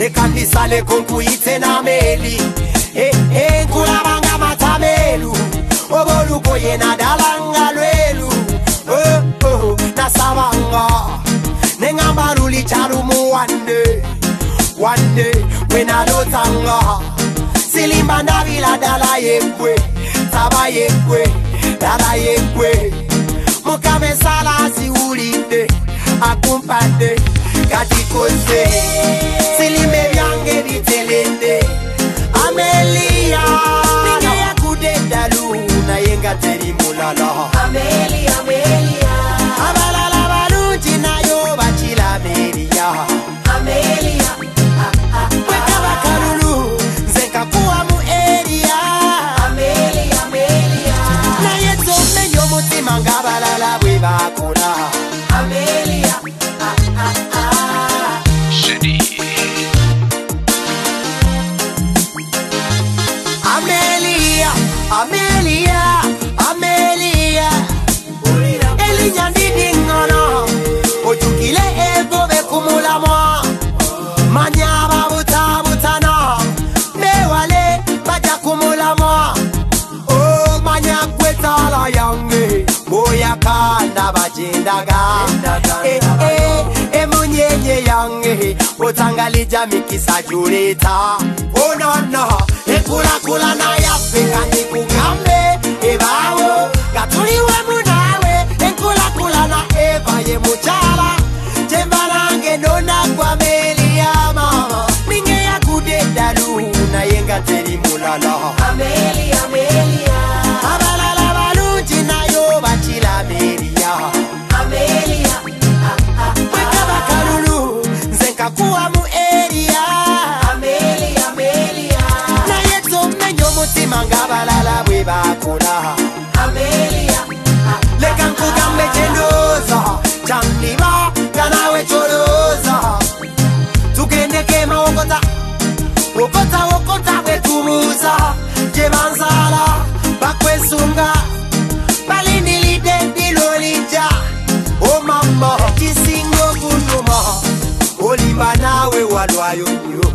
Nekandisale konkuite na meli nkula banga matamelu oboluko yena dalanga lwelu nasabanga nengambaruli charumu one day when I don't tanga silimba ndavila dala yekwe taba yekwe dala yekwe mukame sala si ulinde akumpande katikose silime vyange vitelende Amelia ninge ya kudenda luna yenga teri mulala Amelia abalala baluti na yo bachila Amelia weka bakalulu nzenka kuwa mu area Amelia na yeto menyo mutima ngabalala bwe bakula Amelia Amelia Elinya ndingono Ojukile ego bekumula mwa Manyaba butabutana Mewale baja kumula mwa Oh manya kwetala yange Boya kanda bajendaga Emunyenye yange Otangalija mikisa jureta Oh no Ekula na yafika nikugambe Ebawo Gatuliwe munawe Ekula na eva ye muchala Jembarange nona kwa Amelia mama Minge ya kudenda luna yenga teri mulala Amelia abalala balunji na yo bachila Amelia weka bakalulu nzenka kuwa mu area Amelia na yeto menyo mutima ngabalala bwe bakula Amelia leka nkugambe chendoza chandiba kanawe choroza tugendeke maokota okota bwetubuza jebanzala bakwesunga balindilide dilolija o mama kisingo kunuma olimba nawe walwayo